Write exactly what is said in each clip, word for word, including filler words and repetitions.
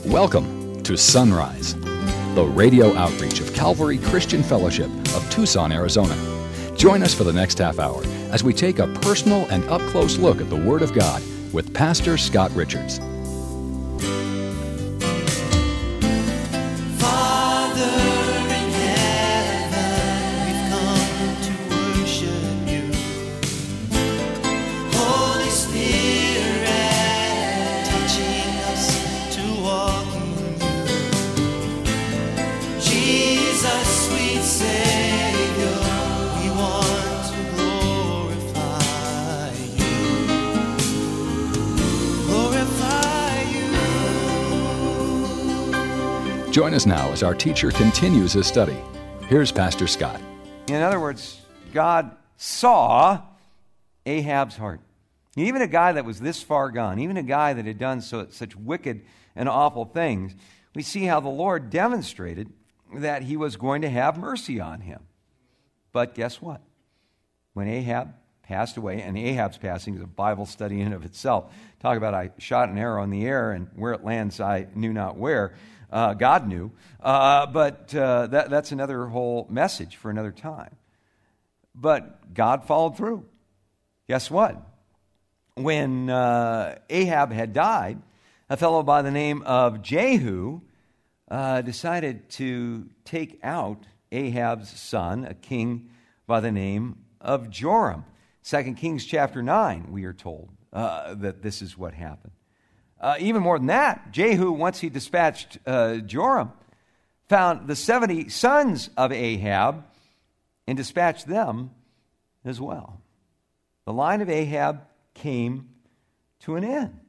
Welcome to Sunrise, the radio outreach of Calvary Christian Fellowship of Tucson, Arizona. Join us for the next half hour as we take a personal and up-close look at the Word of God with Pastor Scott Richards. Join us now as our teacher continues his study. Here's Pastor Scott. In other words, God saw Ahab's heart. Even a guy that was this far gone, even a guy that had done so, such wicked and awful things, we see how the Lord demonstrated that he was going to have mercy on him. But guess what? When Ahab passed away, and Ahab's passing is a Bible study in and of itself. Talk about I shot an arrow in the air, and where it lands I knew not where. Uh, God knew, uh, but uh, that, that's another whole message for another time. But God followed through. Guess what? When uh, Ahab had died, a fellow by the name of Jehu uh, decided to take out Ahab's son, a king by the name of Joram. Second Kings chapter nine, we are told uh, that this is what happened. Uh, even more than that, Jehu, once he dispatched uh, Joram, found the seventy sons of Ahab and dispatched them as well. The line of Ahab came to an end.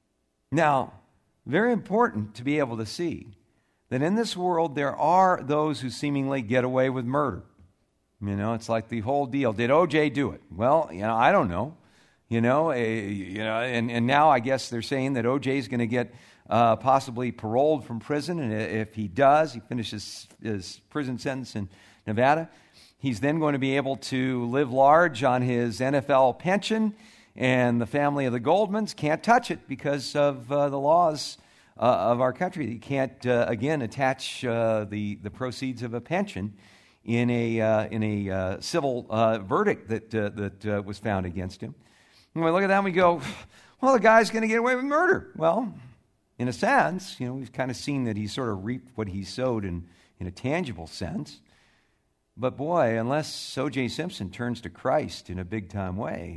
Now, very important to be able to see that in this world there are those who seemingly get away with murder. You know, it's like the whole deal. Did O J do it? Well, you know, I don't know. You know, uh, you know, and, and now I guess they're saying that O J is going to get uh, possibly paroled from prison, and if he does, he finishes his prison sentence in Nevada, he's then going to be able to live large on his N F L pension, and the family of the Goldmans can't touch it because of uh, the laws uh, of our country. You can't, uh, again, attach uh, the, the proceeds of a pension in a, uh, in a uh, civil uh, verdict that, uh, that uh, was found against him. When we look at that and we go, well, the guy's going to get away with murder. Well, in a sense, you know, we've kind of seen that he sort of reaped what he sowed in, in a tangible sense. But boy, unless O J Simpson turns to Christ in a big-time way,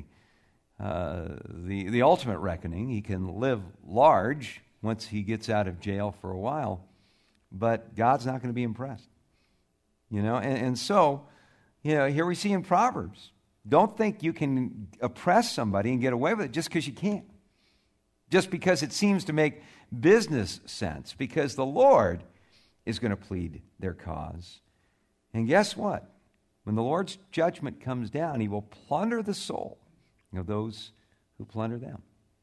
uh, the, the ultimate reckoning, he can live large once he gets out of jail for a while, but God's not going to be impressed. You know, and, and so, you know, here we see in Proverbs, don't think you can oppress somebody and get away with it just because you can't. Just because it seems to make business sense. Because the Lord is going to plead their cause. And guess what? When the Lord's judgment comes down, he will plunder the soul of those who plunder them.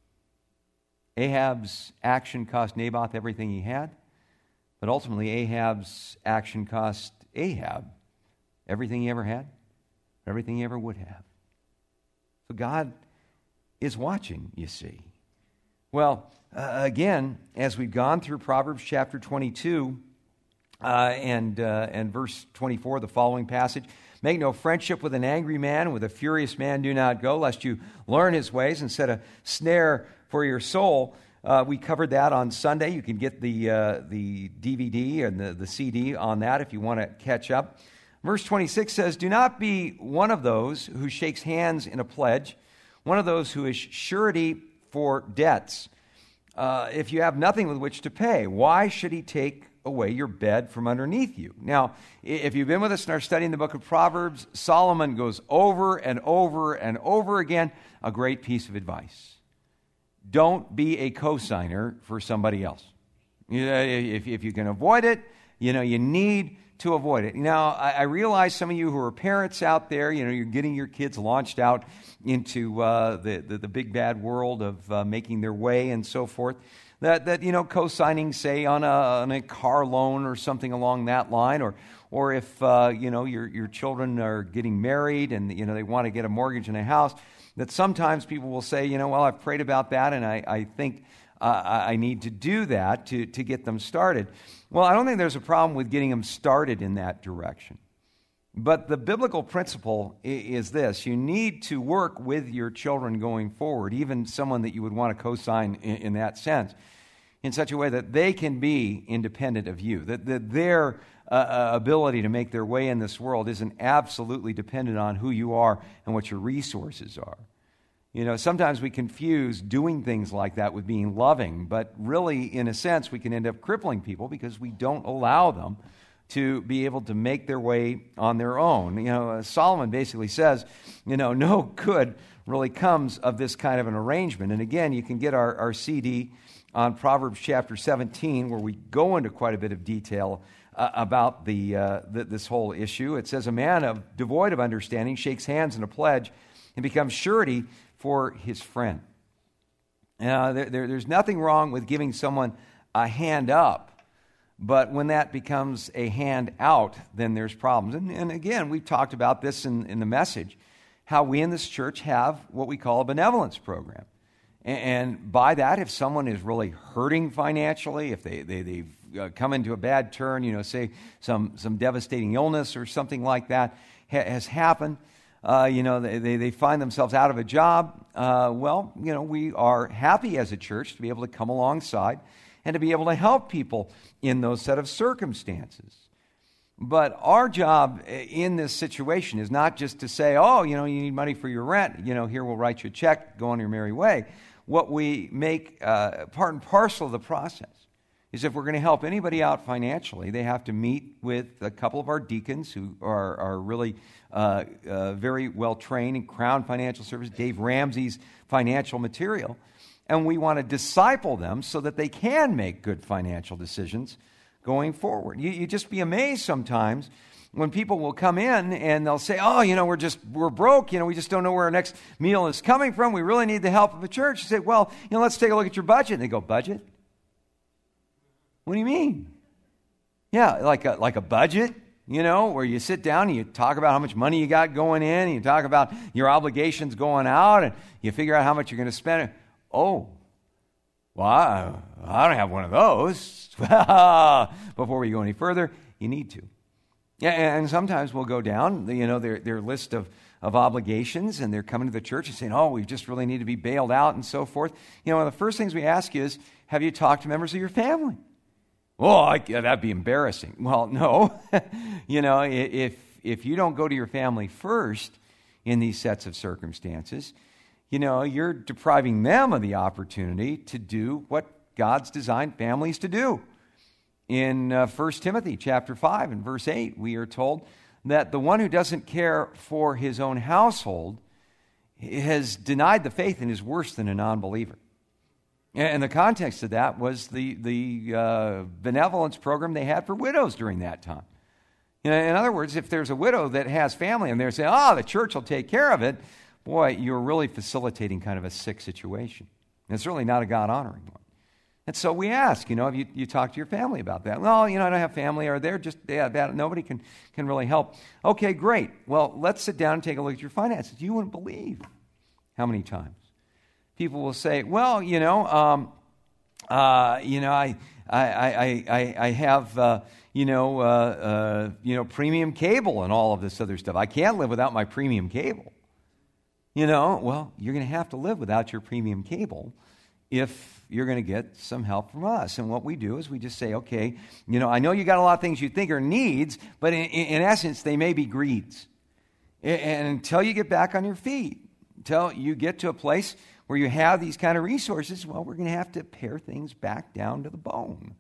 Ahab's action cost Naboth everything he had. But ultimately, Ahab's action cost Ahab everything he ever had. Everything he ever would have. So God is watching, you see. Well, uh, again, as we've gone through Proverbs chapter twenty-two uh, and, uh, and verse twenty-four, the following passage, make no friendship with an angry man, with a furious man do not go, lest you learn his ways and set a snare for your soul. Uh, we covered that on Sunday. You can get the, uh, the D V D and the, the C D on that if you want to catch up. Verse twenty-six says, do not be one of those who shakes hands in a pledge, one of those who is surety for debts. Uh, if you have nothing with which to pay, why should he take away your bed from underneath you? Now, if you've been with us in our study in the book of Proverbs, Solomon goes over and over and over again, a great piece of advice. Don't be a cosigner for somebody else. You know, if, if you can avoid it, you know, you need to avoid it. Now, I, I realize some of you who are parents out there, you know, you're getting your kids launched out into uh, the, the the big bad world of uh, making their way and so forth. That that you know, co-signing, say on a on a car loan or something along that line, or or if uh, you know your your children are getting married and you know they want to get a mortgage in a house. That sometimes people will say, you know, well, I've prayed about that, and I I think I, I need to do that to, to get them started. Well, I don't think there's a problem with getting them started in that direction. But the biblical principle is this: you need to work with your children going forward, even someone that you would want to co-sign in, in that sense, in such a way that they can be independent of you, that, that their uh, ability to make their way in this world isn't absolutely dependent on who you are and what your resources are. You know, sometimes we confuse doing things like that with being loving, but really, in a sense, we can end up crippling people because we don't allow them to be able to make their way on their own. You know, uh, Solomon basically says, you know, no good really comes of this kind of an arrangement. And again, you can get our, our C D on Proverbs chapter seventeen, where we go into quite a bit of detail uh, about the, uh, the this whole issue. It says, a man of devoid of understanding shakes hands in a pledge and becomes surety for his friend. Uh, there, there, there's nothing wrong with giving someone a hand up, but when that becomes a hand out, then there's problems. And, and again, we've talked about this in, in the message, how we in this church have what we call a benevolence program. And, and by that, if someone is really hurting financially, if they, they, they've uh, come into a bad turn, you know, say some, some devastating illness or something like that ha- has happened, uh, you know, they, they find themselves out of a job, uh, well, you know, we are happy as a church to be able to come alongside and to be able to help people in those set of circumstances. But our job in this situation is not just to say, oh, you know, you need money for your rent. You know, here, we'll write you a check, go on your merry way. What we make uh, part and parcel of the process is if we're going to help anybody out financially, they have to meet with a couple of our deacons who are, are really uh, uh, very well trained in Crown Financial Services, Dave Ramsey's financial material. And we want to disciple them so that they can make good financial decisions going forward. You, you just be amazed sometimes when people will come in and they'll say, oh, you know, we're just, we're broke. You know, we just don't know where our next meal is coming from. We really need the help of the church. You say, well, you know, let's take a look at your budget. And they go, budget? What do you mean? Yeah, like a, like a budget, you know, where you sit down and you talk about how much money you got going in, and you talk about your obligations going out, and you figure out how much you're going to spend. Oh, well, I, I don't have one of those. Before we go any further, you need to. Yeah, and sometimes we'll go down, you know, their, their list of, of obligations, and they're coming to the church and saying, oh, we just really need to be bailed out and so forth. You know, one of the first things we ask is, have you talked to members of your family? Oh, I, that'd be embarrassing. Well, no. You know, if if you don't go to your family first in these sets of circumstances, you know, you're depriving them of the opportunity to do what God's designed families to do. In uh, First Timothy chapter five and verse eight, we are told that the one who doesn't care for his own household has denied the faith and is worse than a non-believer. And the context of that was the, the uh, benevolence program they had for widows during that time. You know, in other words, if there's a widow that has family and they're saying, oh, the church will take care of it, boy, you're really facilitating kind of a sick situation. And it's really not a God-honoring one. And so we ask, you know, have you, you talked to your family about that? Well, you know, I don't have family, or they're just, yeah, that, nobody can, can really help. Okay, great. Well, let's sit down and take a look at your finances. You wouldn't believe how many times people will say, well, you know, um, uh, you know, I, I, I, I, I have, uh, you know, uh, uh, you know, premium cable and all of this other stuff. I can't live without my premium cable. You know, well, you're going to have to live without your premium cable if you're going to get some help from us. And what we do is we just say, okay, you know, I know you got a lot of things you think are needs, but in, in essence, they may be greeds. And until you get back on your feet, until you get to a place where you have these kind of resources, well, we're going to have to pare things back down to the bone.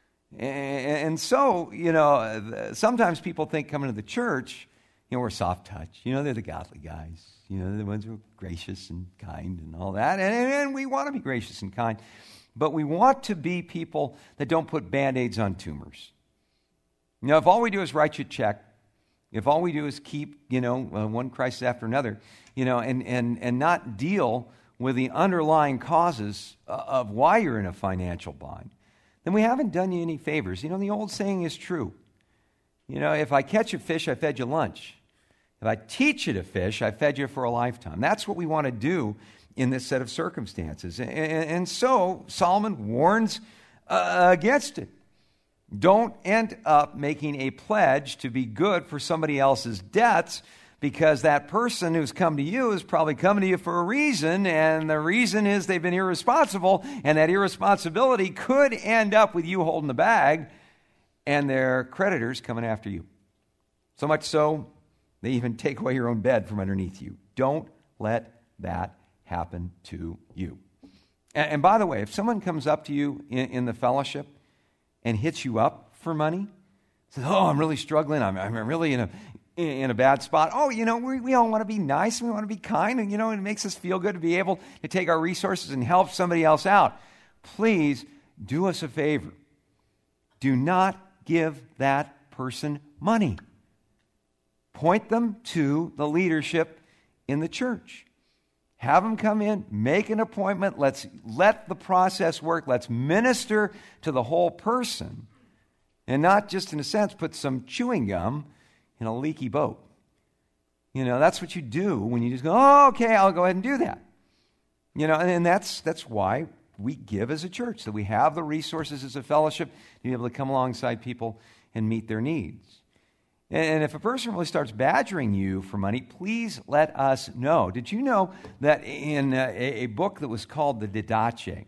And so, you know, sometimes people think coming to the church, you know, we're soft touch. You know, they're the godly guys. You know, they're the ones who are gracious and kind and all that. And, and we want to be gracious and kind. But we want to be people that don't put Band-Aids on tumors. You know, if all we do is write you a check, if all we do is keep, you know, uh, one crisis after another, you know, and, and, and not deal with the underlying causes of why you're in a financial bind, then we haven't done you any favors. You know, the old saying is true. You know, if I catch a fish, I fed you lunch. If I teach you to fish, I fed you for a lifetime. That's what we want to do in this set of circumstances. And, and so Solomon warns uh, against it. Don't end up making a pledge to be good for somebody else's debts, because that person who's come to you is probably coming to you for a reason, and the reason is they've been irresponsible, and that irresponsibility could end up with you holding the bag and their creditors coming after you. So much so, they even take away your own bed from underneath you. Don't let that happen to you. And, and by the way, if someone comes up to you in, in the fellowship and hits you up for money, says, oh, I'm really struggling, I'm, I'm really in a in a bad spot. Oh, you know, we, we all want to be nice, and we want to be kind, and, you know, it makes us feel good to be able to take our resources and help somebody else out. Please do us a favor. Do not give that person money. Point them to the leadership in the church. Have them come in, make an appointment. Let's let the process work. Let's minister to the whole person, and not just, in a sense, put some chewing gum in a leaky boat. You know, that's what you do when you just go, oh, okay, I'll go ahead and do that. You know, and, and that's that's why we give as a church, that we have the resources as a fellowship to be able to come alongside people and meet their needs. And, and if a person really starts badgering you for money, please let us know. Did you know that in a, a book that was called the Didache,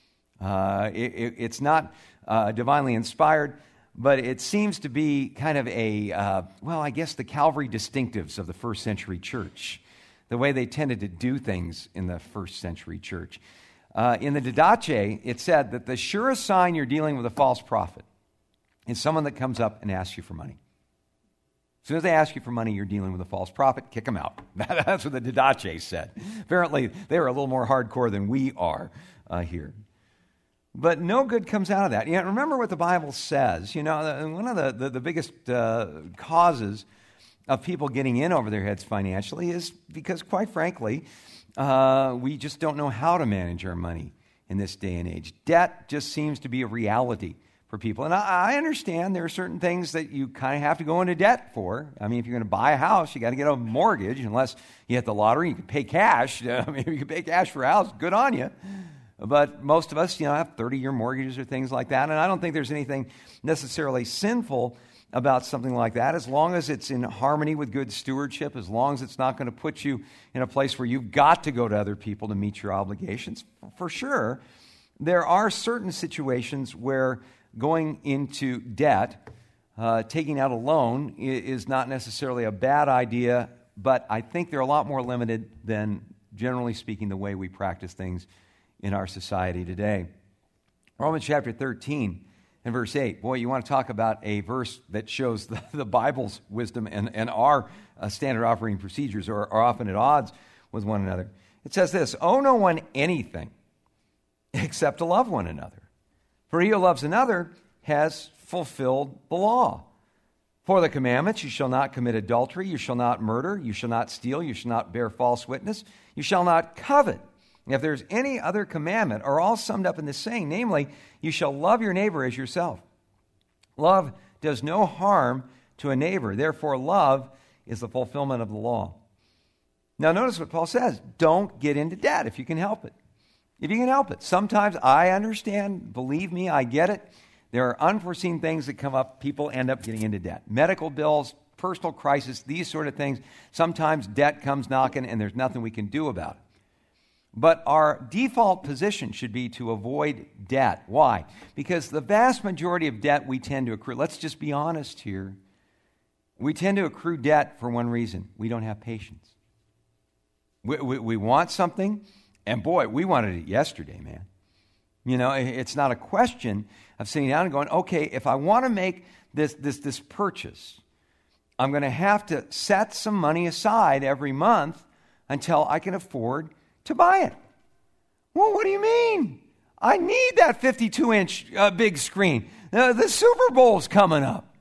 uh, it, it, it's not uh, divinely inspired, but it seems to be kind of a, uh, well, I guess the Calvary distinctives of the first century church, the way they tended to do things in the first century church. Uh, in the Didache, it said that the surest sign you're dealing with a false prophet is someone that comes up and asks you for money. As soon as they ask you for money, you're dealing with a false prophet, kick them out. That's what the Didache said. Apparently, they were a little more hardcore than we are uh, here. But no good comes out of that. You know, remember what the Bible says. You know, one of the, the, the biggest uh, causes of people getting in over their heads financially is because, quite frankly, uh, we just don't know how to manage our money in this day and age. Debt just seems to be a reality for people. And I, I understand there are certain things that you kind of have to go into debt for. I mean, if you're going to buy a house, you got to get a mortgage. Unless you hit the lottery, you can pay cash. I mean, if you can pay cash for a house, good on you. But most of us, you know, have thirty-year mortgages or things like that, and I don't think there's anything necessarily sinful about something like that, as long as it's in harmony with good stewardship, as long as it's not going to put you in a place where you've got to go to other people to meet your obligations. For sure, there are certain situations where going into debt, uh, taking out a loan, is not necessarily a bad idea, but I think they're a lot more limited than, generally speaking, the way we practice things in our society today. Romans chapter thirteen and verse eight. Boy, you want to talk about a verse that shows the, the Bible's wisdom and, and our uh, standard operating procedures are, are often at odds with one another. It says this, owe no one anything except to love one another. For he who loves another has fulfilled the law. For the commandments, you shall not commit adultery, you shall not murder, you shall not steal, you shall not bear false witness, you shall not covet. If there's any other commandment, are all summed up in this saying, namely, you shall love your neighbor as yourself. Love does no harm to a neighbor. Therefore, love is the fulfillment of the law. Now, notice what Paul says. Don't get into debt if you can help it. If you can help it. Sometimes I understand, believe me, I get it. There are unforeseen things that come up. People end up getting into debt. Medical bills, personal crisis, these sort of things. Sometimes debt comes knocking and there's nothing we can do about it. But our default position should be to avoid debt. Why? Because the vast majority of debt we tend to accrue, let's just be honest here, we tend to accrue debt for one reason. We don't have patience. We, we, we want something, and boy, we wanted it yesterday, man. You know, it's not a question of sitting down and going, okay, if I want to make this, this, this purchase, I'm going to have to set some money aside every month until I can afford to buy it. Well, what do you mean? I need that fifty-two inch uh, big screen. Uh, the Super Bowl's coming up.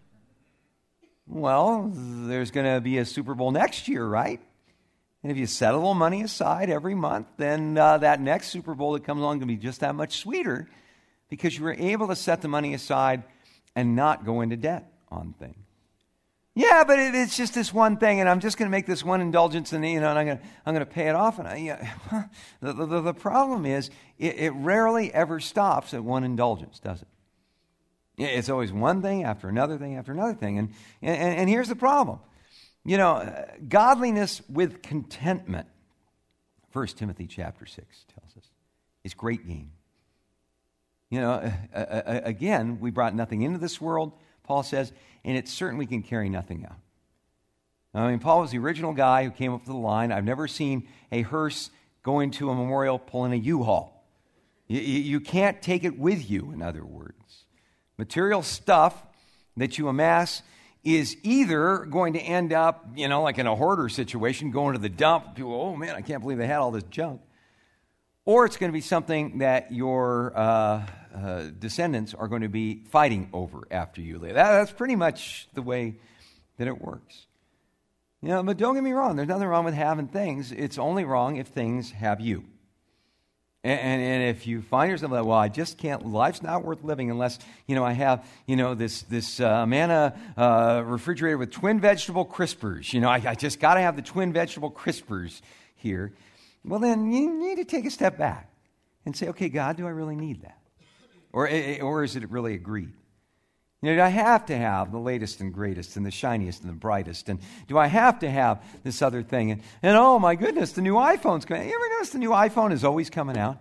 Well, there's going to be a Super Bowl next year, right? And if you set a little money aside every month, then uh, that next Super Bowl that comes along is going to be just that much sweeter because you were able to set the money aside and not go into debt on things. Yeah, but it, it's just this one thing, and I'm just going to make this one indulgence, and you know, and I'm going to I'm going to pay it off. And I, yeah, the, the the problem is, it, it rarely ever stops at one indulgence, does it? It's always one thing after another thing after another thing, and and, and here's the problem. You know, godliness with contentment, First Timothy chapter six tells us, is great gain. You know, uh, uh, again, we brought nothing into this world, Paul says, and it certainly can carry nothing out. I mean, Paul was the original guy who came up with the line, I've never seen a hearse going to a memorial pulling a U-Haul. You, you can't take it with you, in other words. Material stuff that you amass is either going to end up, you know, like in a hoarder situation, going to the dump. People, oh man, I can't believe they had all this junk. Or it's going to be something that your uh, uh, descendants are going to be fighting over after you leave. That, that's pretty much the way that it works. You know, but don't get me wrong. There's nothing wrong with having things. It's only wrong if things have you. And, and, and if you find yourself like, well, I just can't, life's not worth living unless, you know, I have, you know, this this uh, Amana uh, refrigerator with twin vegetable crispers. You know, I, I just got to have the twin vegetable crispers here. Well, then you need to take a step back and say, okay, God, do I really need that? Or, or is it really agreed? You know, do I have to have the latest and greatest and the shiniest and the brightest? And do I have to have this other thing? And, and oh, my goodness, the new iPhone's coming out. You ever notice the new iPhone is always coming out?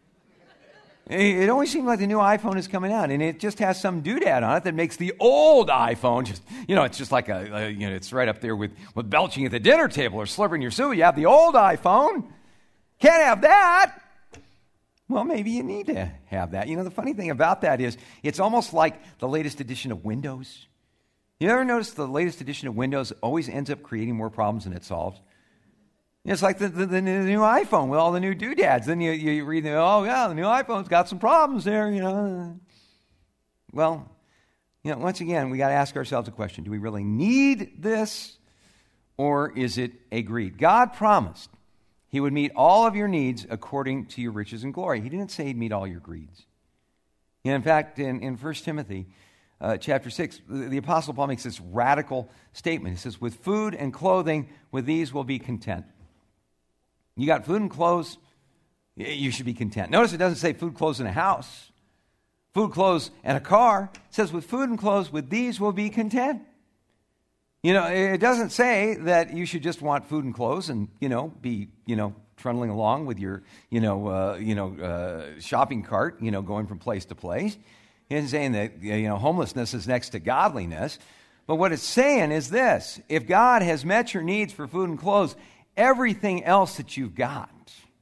It always seems like the new iPhone is coming out, and it just has some doodad on it that makes the old iPhone just, you know, it's just like a, a you know, it's right up there with, with belching at the dinner table or slurping your soup. You have the old iPhone. Can't have that. Well, maybe you need to have that. You know, the funny thing about that is it's almost like the latest edition of Windows. You ever notice the latest edition of Windows always ends up creating more problems than it solves? It's like the, the, the new iPhone with all the new doodads. Then you, you read, oh, yeah, the new iPhone's got some problems there, you know. Well, you know, once again, we got to ask ourselves a question. Do we really need this, or is it a greed? God promised He would meet all of your needs according to your riches and glory. He didn't say He'd meet all your greeds. You know, in fact, in, in First Timothy uh, chapter six, the, the Apostle Paul makes this radical statement. He says, with food and clothing, with these we'll be content. You got food and clothes, you should be content. Notice it doesn't say food, clothes, and a house. Food, clothes, and a car. It says with food and clothes, with these we'll be content. You know, it doesn't say that you should just want food and clothes and, you know, be, you know, trundling along with your, you know, uh, you know, uh, shopping cart, you know, going from place to place. It isn't saying that, you know, homelessness is next to godliness. But what it's saying is this: if God has met your needs for food and clothes, everything else that you've got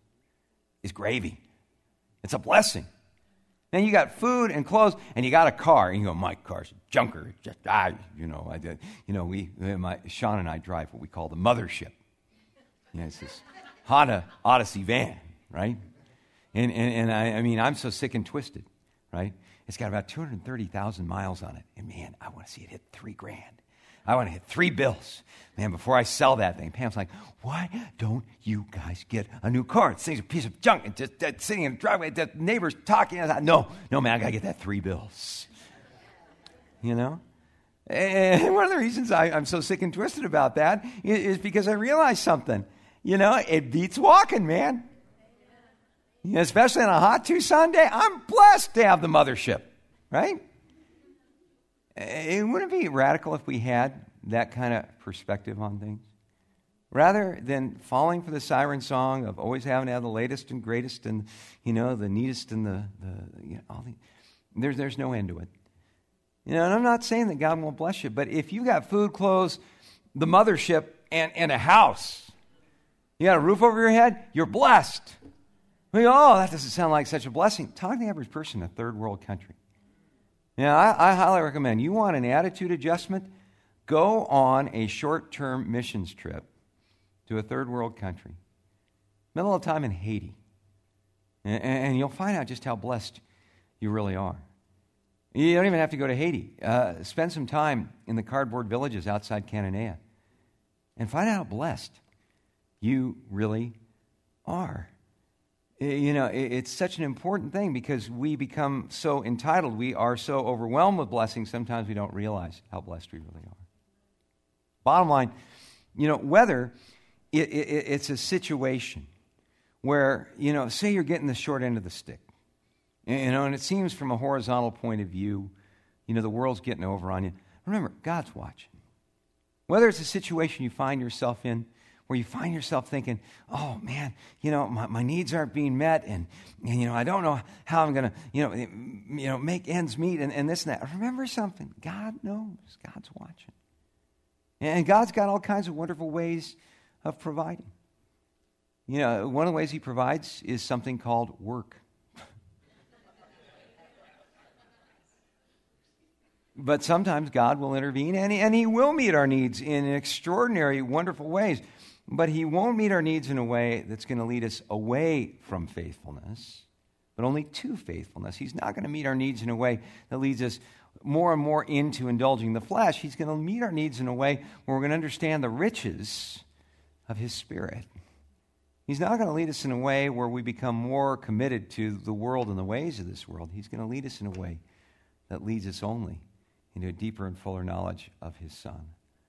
is gravy. It's a blessing. Then you got food and clothes, and you got a car. And you go, my car's a junker. Just, ah, you know, I did. You know, we, my, Sean and I drive what we call the mothership. You know, it's this Honda Odyssey van, right? And and, and I, I mean, I'm so sick and twisted, right? It's got about two hundred thirty thousand miles on it, and man, I want to see it hit three grand. I want to hit three bills. Man, before I sell that thing, Pam's like, why don't you guys get a new car? This thing's a piece of junk. It's just uh, sitting in the driveway, the neighbors talking. I thought, no, no, man, I got to get that three bills. You know? And one of the reasons I, I'm so sick and twisted about that is, is because I realized something. You know, it beats walking, man. You know, especially on a hot Tucson day. I'm blessed to have the mothership, right? It wouldn't it be radical if we had that kind of perspective on things? Rather than falling for the siren song of always having to have the latest and greatest and, you know, the neatest and the, the you know, all the, there's, there's no end to it. You know, and I'm not saying that God won't bless you, but if you got food, clothes, the mothership, and, and a house, you got a roof over your head, you're blessed. We go, oh, that doesn't sound like such a blessing. Talk to the average person in a third world country. Yeah, I, I highly recommend. You want an attitude adjustment? Go on a short-term missions trip to a third world country. Middle of the time in Haiti. And, and you'll find out just how blessed you really are. You don't even have to go to Haiti. Uh, spend some time in the cardboard villages outside Cananea and find out how blessed you really are. You know, it's such an important thing because we become so entitled. We are so overwhelmed with blessings, sometimes we don't realize how blessed we really are. Bottom line, you know, whether it, it, it's a situation where, you know, say you're getting the short end of the stick, you know, and it seems from a horizontal point of view, you know, the world's getting over on you. Remember, God's watching. Whether it's a situation you find yourself in where you find yourself thinking, oh, man, you know, my, my needs aren't being met, and, and, you know, I don't know how I'm going to, you know, you know, make ends meet, and, and this and that. Remember something. God knows. God's watching. And God's got all kinds of wonderful ways of providing. You know, one of the ways he provides is something called work. But sometimes God will intervene, and he, and he will meet our needs in extraordinary, wonderful ways. But he won't meet our needs in a way that's going to lead us away from faithfulness, but only to faithfulness. He's not going to meet our needs in a way that leads us more and more into indulging the flesh. He's going to meet our needs in a way where we're going to understand the riches of his Spirit. He's not going to lead us in a way where we become more committed to the world and the ways of this world. He's going to lead us in a way that leads us only into a deeper and fuller knowledge of his Son.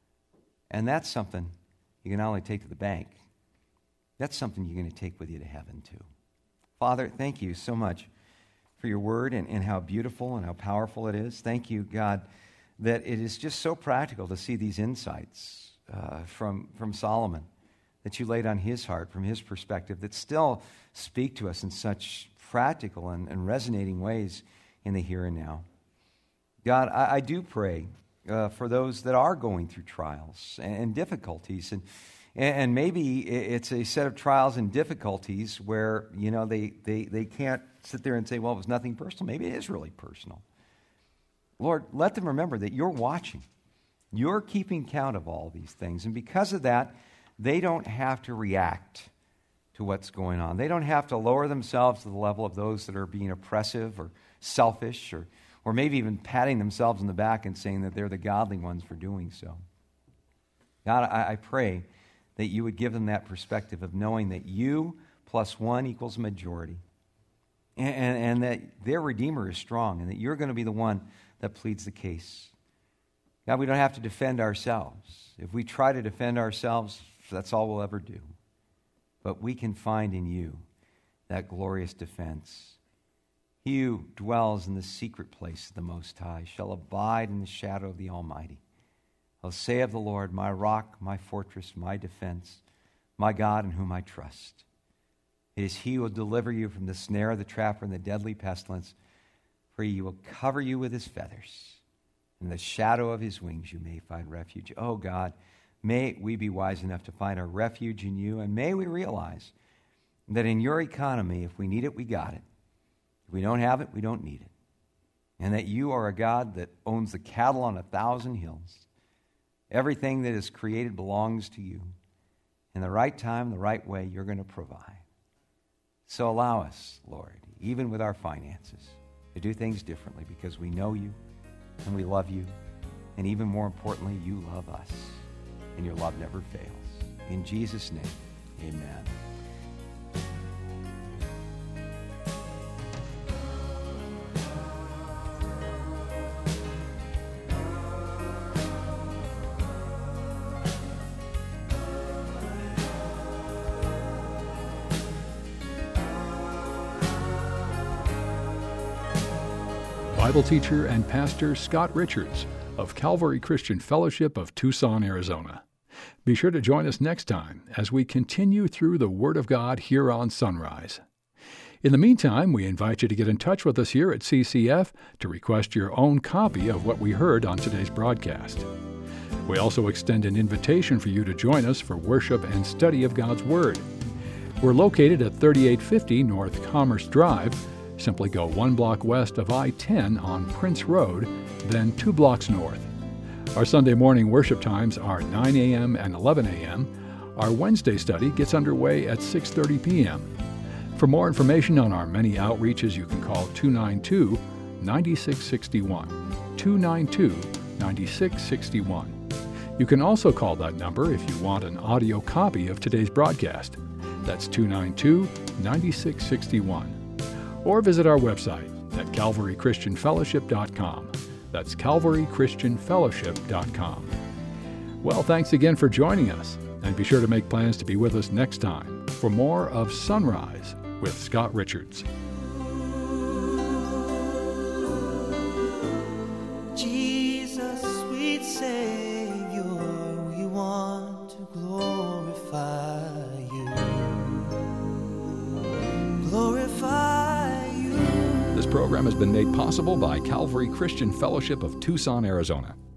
And that's something you can not only take to the bank, that's something you're going to take with you to heaven too. Father, thank you so much for your word and, and how beautiful and how powerful it is. Thank you, God, that it is just so practical to see these insights uh, from, from Solomon that you laid on his heart from his perspective that still speak to us in such practical and, and resonating ways in the here and now. God, I, I do pray uh, for those that are going through trials and, and difficulties, and and maybe it's a set of trials and difficulties where, you know, they, they, they can't sit there and say, well, it was nothing personal. Maybe it is really personal. Lord, let them remember that you're watching. You're keeping count of all these things, and because of that, they don't have to react to what's going on. They don't have to lower themselves to the level of those that are being oppressive or selfish or or maybe even patting themselves on the back and saying that they're the godly ones for doing so. God, I, I pray that you would give them that perspective of knowing that you plus one equals a majority, and, and, and that their Redeemer is strong, and that you're going to be the one that pleads the case. God, we don't have to defend ourselves. If we try to defend ourselves, that's all we'll ever do. But we can find in you that glorious defense. He who dwells in the secret place of the Most High shall abide in the shadow of the Almighty. I'll say of the Lord, my rock, my fortress, my defense, my God in whom I trust. It is he who will deliver you from the snare of the trapper and the deadly pestilence, for he will cover you with his feathers. In the shadow of his wings you may find refuge. Oh God, may we be wise enough to find our refuge in you, and may we realize that in your economy, if we need it, we got it. If we don't have it, we don't need it. And that you are a God that owns the cattle on a thousand hills. Everything that is created belongs to you. In the right time, the right way, you're going to provide. So allow us, Lord, even with our finances, to do things differently because we know you and we love you. And even more importantly, you love us. And your love never fails. In Jesus' name, amen. Bible teacher and pastor Scott Richards of Calvary Christian Fellowship of Tucson, Arizona. Be sure to join us next time as we continue through the Word of God here on Sunrise. In the meantime, we invite you to get in touch with us here at C C F to request your own copy of what we heard on today's broadcast. We also extend an invitation for you to join us for worship and study of God's Word. We're located at thirty-eight fifty North Commerce Drive. Simply go one block west of I ten on Prince Road, then two blocks north. Our Sunday morning worship times are nine a.m. and eleven a.m. Our Wednesday study gets underway at six thirty p.m. For more information on our many outreaches, you can call two nine two, nine six six one, two nine two, nine six six one. You can also call that number if you want an audio copy of today's broadcast. That's two nine two, nine six six one. Or visit our website at calvary christian fellowship dot com. That's calvary christian fellowship dot com. Well, thanks again for joining us, and be sure to make plans to be with us next time for more of Sunrise with Scott Richards. Jesus, sweet Savior, we want to glorify you. Glorify you. This program has been made possible by Calvary Christian Fellowship of Tucson, Arizona.